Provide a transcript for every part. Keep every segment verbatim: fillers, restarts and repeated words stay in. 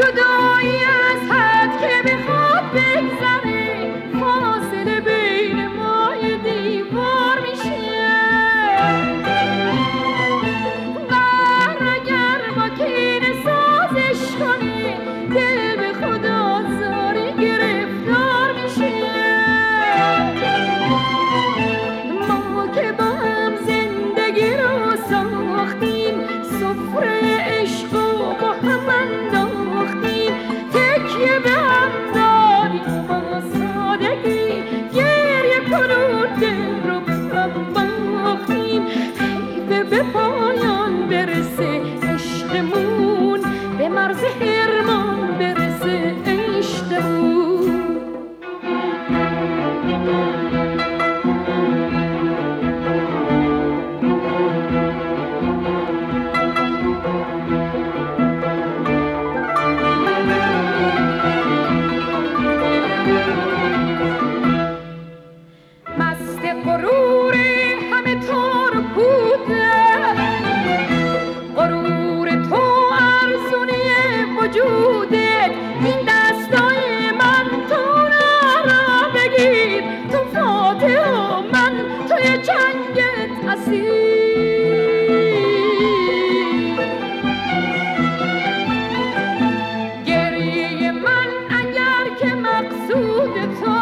جدایی از حد که بخواد بگذره، فاصله بین ما یه دیوار میشه. قهر اگر با کینه سازش کنه، دل به خدا زاری گرفتار میشه. ما که با هم زندگی رو ساختیم، سفره عشق و با هم انداختیم، تکیه به هم دادیم با سادگی، گریه کنون دل رو به هم باختیم. حیفه به پایان برسه عشقمون، به مرز حرمان برسه عشقمون. مست غرور همه تار و پوده، غرور تو ارزونی وجودت، این دستای من تو را بگیر، تو فاتح و من توی جنگت اسیر. گریه من اگر که مقصود تو،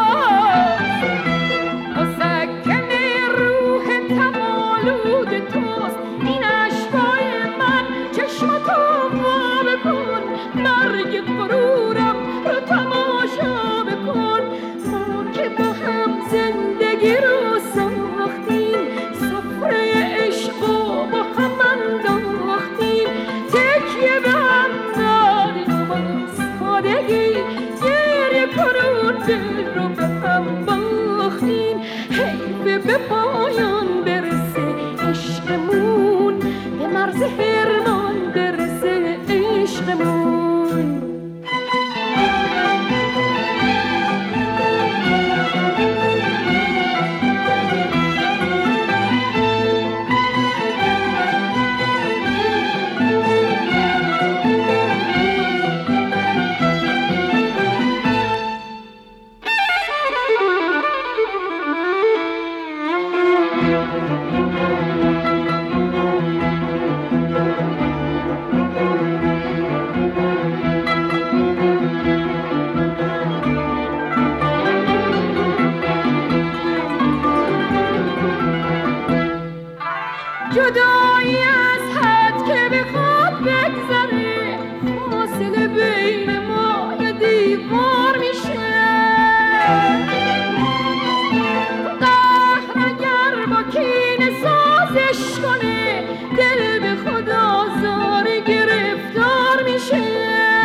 مسکن روح تمالود توست، این اشکای من چشمتو وا بکن، مرگ غرورم رو تماشا بکن. ما که با هم زندگی رو ساختیم، سفره عشق و با هم انداختیم، تکیه به هم دادیم با سادگی، گریه کنون دل رو به هم باختیم. حیفه به پایان برسه عشقمون، به مرز حرمان برسه عشقمون. جدایی از حد که بخواد بگذره، فاصله بین ما یه دیوار میشه. قهر اگر با کینه سازش کنه، دل به خدا زاری گرفتار میشه.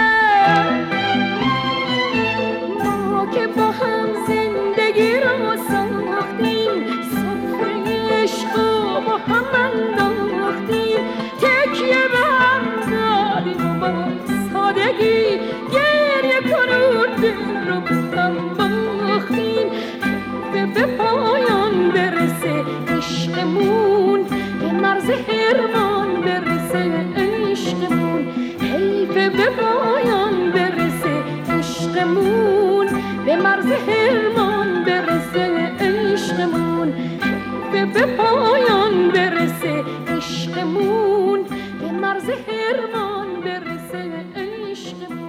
ما که با هم زندگی رو ساختیم، سفره عشق و با هم انداختیم، تکیه به هم دادیم با سادگی، گریه کنون دل رو به هم باختیم. حیفه به پایان برسه عشقمون، به مرز حرمان برسه عشقمون. حیفه به پایان برسه عشقمون، به مرز حرمان برسه عشقمون. حیفه به پایان برسه عشقمون، به مرز حرمان برسه عشقمون.